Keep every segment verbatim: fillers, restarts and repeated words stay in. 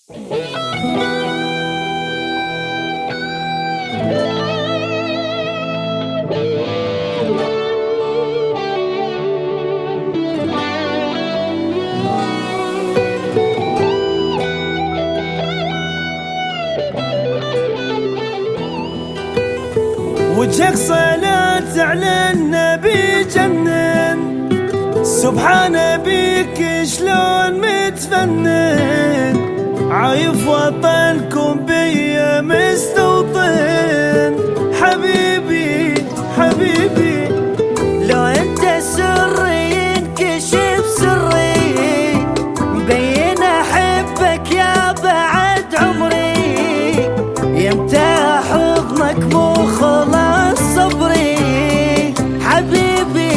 وجهك صلاة على النبي جنن، سبحان بيك شلون متفنن، عايف وطنكم بي مستوطن. حبيبي حبيبي لو انت سري ينكشف سري، مبين احبك يا بعد عمري، يمتى حضنك مو خلاص صبري. حبيبي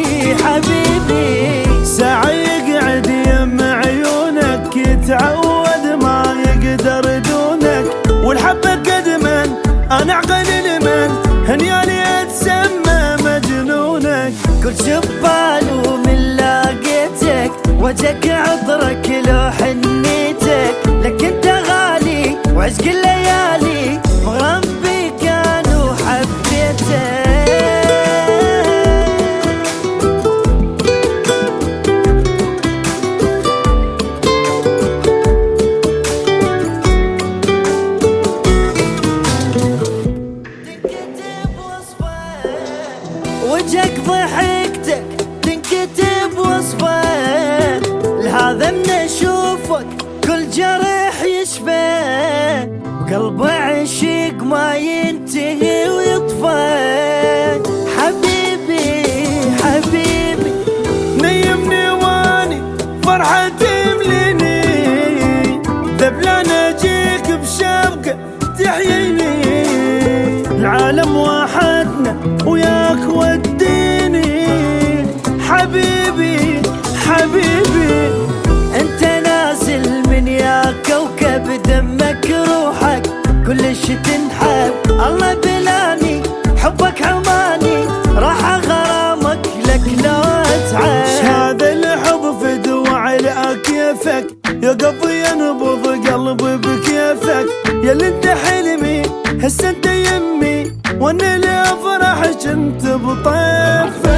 حبيبي ساعة يقعد يم عيونك، يتعود ما يقدر دونك، والحبة قدما انا عقل المن، هنيالي اتسمى مجنونك. كل شبال من لاقيتك، وجهك عطرك لو حنيتك، لك انت غالي وعشق الليالي، مغرم بيك انا وحبيتك. وجهك ضحكتك تنكتب وصفه، لهذا من اشوفك كل جرح يشفى، قلب عشيق ما ينتهي ويطفى. حبيبي حبيبي نيمني واني فرحة تمليني، ذبلان اجيك بشبقة تحييني، العالم وحدنا وياك وديني. حبيبي حبيبي انت نازل من يا كوكب، دمك روحك كلش تنحب، الله بلاني حبك عماني، راح غرامك لك لو اتعب. هذا الحب فدوى على كيفك، يا قضي ينبض قلبي بكيفك، يا اللي انت حلمي هسه انت يمي، وانا اللي افرح كنت بطيفك.